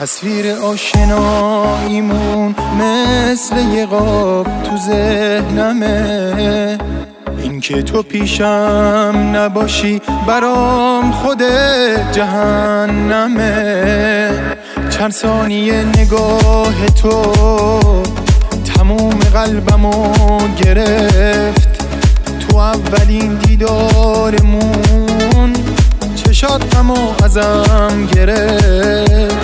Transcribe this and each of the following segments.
تصویر آشناییمون مثل یه قاب تو ذهنمه، این که تو پیشم نباشی برام خود جهنمه. چند ثانیه نگاه تو تموم قلبمو گرفت، تو اولین دیدارمون چشات غمو ازم گرفت.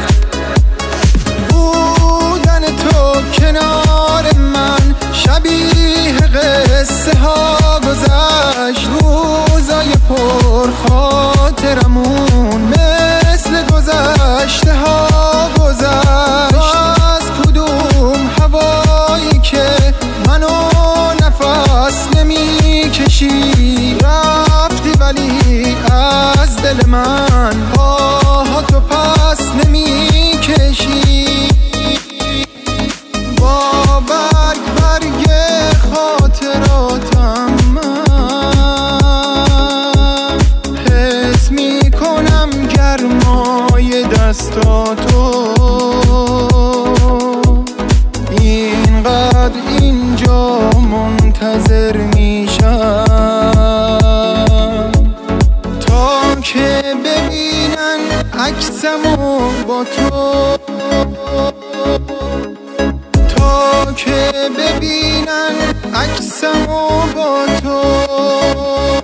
بودن تو کنار من شبیه قصه ها گذشت، روزای پر خاطرمون مثل گذشته ها گذشت. از کدوم هوایی که منو نفس نمی کشی رفتی، ولی از دل من آه تو پس نمی کشی. با برگ خاطراتم من حس می کنم گرمای دستاتو، اینقدر اینجا منتظر میشم تا که ببینن عکسمو با تو، تا که ببینن عکسمو با تو.